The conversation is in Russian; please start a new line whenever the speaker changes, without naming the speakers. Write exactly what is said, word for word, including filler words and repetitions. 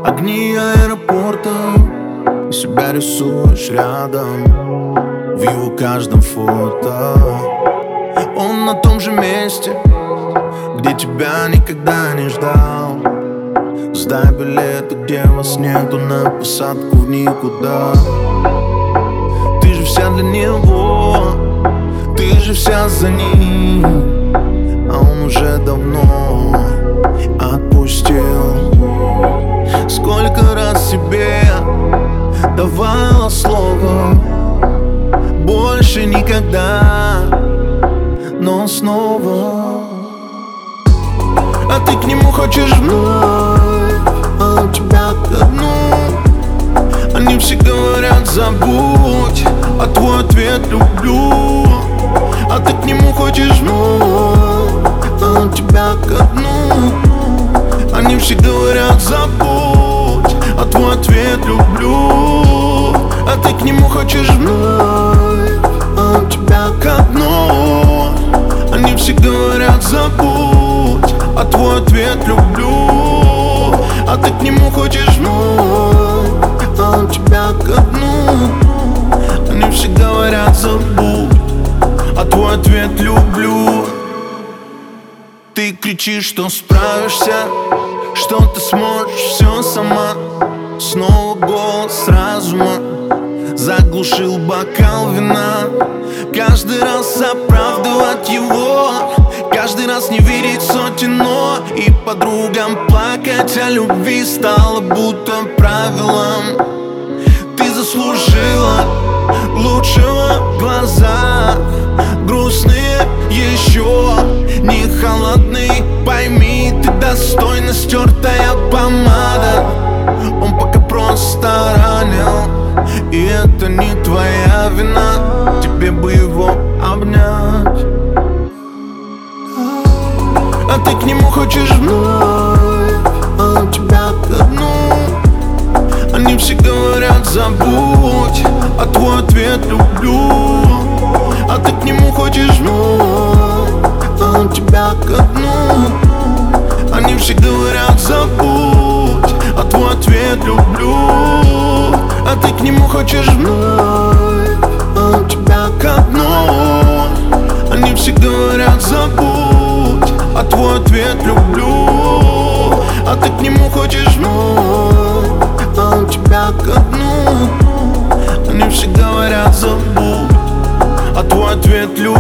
Огни аэропорта, и себя рисуешь рядом в его каждом фото. Он на том же месте, где тебя никогда не ждал. Сдай билеты, где вас нету, на посадку в никуда. Ты же вся для него, ты же вся за ним, а он уже давно отпустил. Сколько раз себе давала слово больше никогда, но снова. А ты к нему хочешь вновь, а он тебя ко дну. Они все говорят забудь, а твой ответ люблю. А ты к нему хочешь вновь, а он тебя ко дну. Они все говорят забудь, а твой ответ люблю. А ты к нему хочешь вновь, а он тебя ко дну. Они все говорят забудь, а твой ответ люблю. А ты к нему хочешь вновь, а он тебя ко дну. Они все говорят забудь, а твой ответ люблю. Ты кричишь, что справишься, что ты сможешь все сама. Снова голос разума заглушил бокал вина. Каждый раз оправдывать его, каждый раз не верить сотен но. И подругам плакать о любви стало будто правилом. Ты заслужила лучшего в глазах, грустные еще не холодный. Пойми, ты достойна, стертая помада. Он пока просто ранил, и это не твоя вина. Тебе бы его обнять. А ты к нему хочешь вновь, а он тебя ко дну. Они все говорят забудь, а твой ответ люблю. А ты к нему хочешь вновь, а он тебя ко дну. Они все говорят забудь, а твой ответ люблю. А ты к нему хочешь вновь, а он тебя ко дну. Они все говорят забудь, а твой ответ люблю. А ты к нему хочешь вновь, а он тебя ко дну. Они все говорят забудь, а твой ответ люблю.